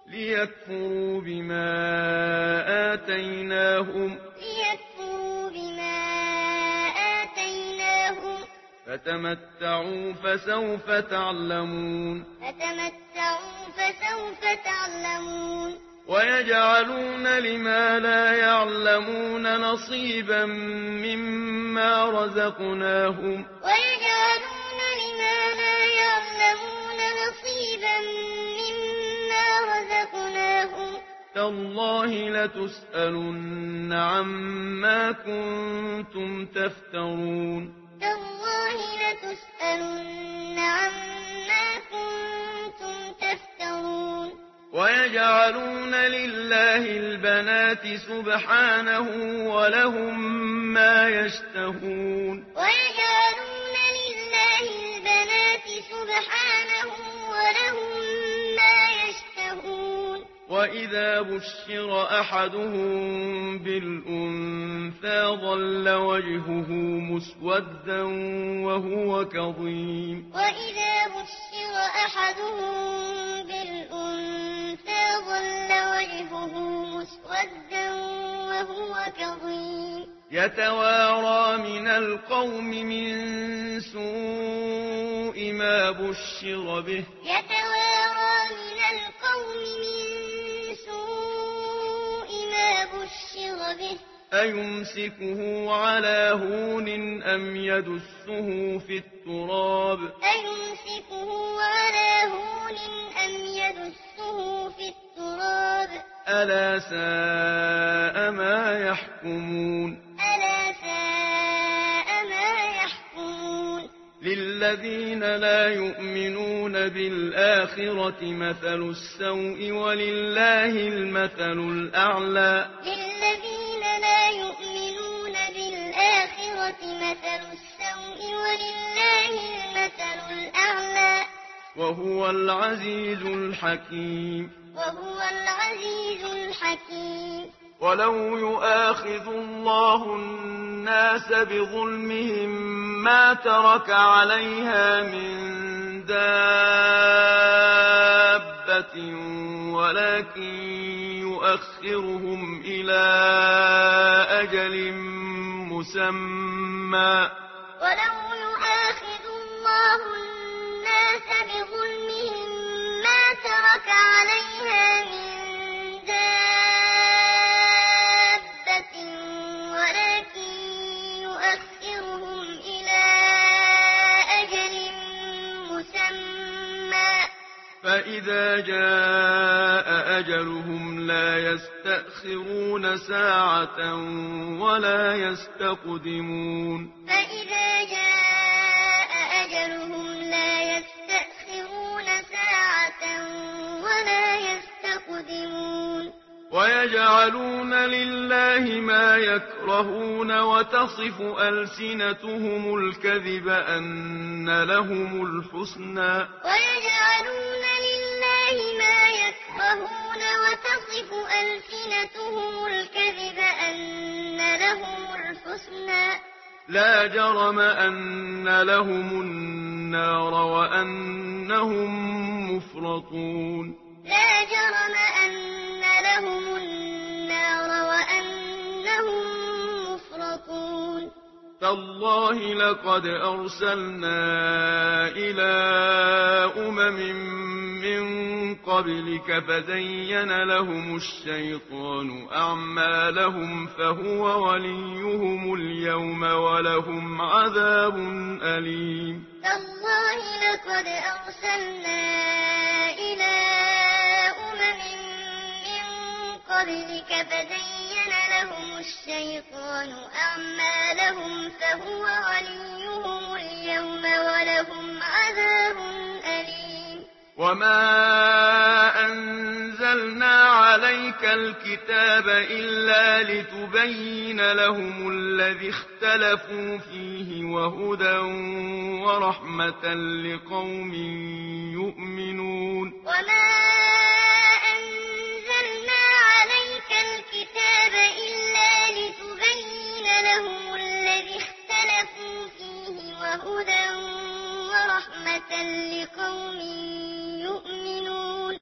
ليكفروا بما آتيناهم فتمتعوا فسوف تعلمون ويجعلون لما لا يعلمون نصيبا مما رزقناهم تالله لتسألن عما كنتم تفترون ويجعلون لله البنات سبحانه ولهم ما يشتهون وإذا بشر أحدهم بالأنثى ظل وجهه مسودا وهو كظيم يتوارى من القوم من سوء ما بشر به أيمسكه على هون أم يدسه في التراب ألا ساء ما يحكمون للذين لا يؤمنون بالآخرة مثل السوء ولله المثل الأعلى وهو العزيز الحكيم ولو يؤاخذ الله الناس بظلمهم ما ترك عليها من دابة ولكن يؤخرهم إلى أجل مسمى فإذا جاء أجلهم لا يستأخرون ساعة ولا يستقدمون ويجعلون لله ما يكرهون وتصف ألسنتهم الكذب أن لهم الحسنى لا جرم أن لهم النار وأنهم مفرطون تالله لقد أرسلنا إلى من قبلك فزين لهم الشيطان أعمالهم فهو وليهم اليوم ولهم عذاب أليم تالله لقد أرسلنا إلى من قبلك فزين لهم الشيطان أعمالهم فهو وليهم اليوم ولهم عذاب أليم وما أنزلنا عليك الكتاب إلا لتبين لهم الذي اختلفوا فيه وهدى ورحمة لقوم يؤمنون وما أنزلنا عليك الكتاب إلا لتبين لهم الذي اختلفوا فيه وهدى ورحمة لقوم